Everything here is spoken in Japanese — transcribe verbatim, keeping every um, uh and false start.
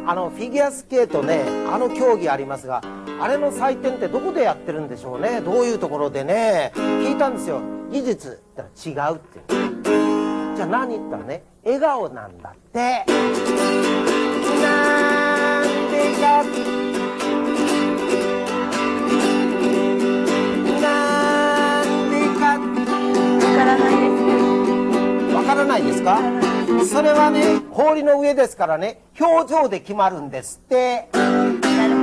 あのフィギュアスケートね、あの競技ありますが、あれの祭典ってどこでやってるんでしょうね。どういうところでね、聞いたんですよ。技術って言ったら違うって。じゃあ何言ったらね、笑顔なんだって。なんでかなんでかわからないです。 わからないですか？それはね、氷の上ですからね、表情で決まるんですって。 なる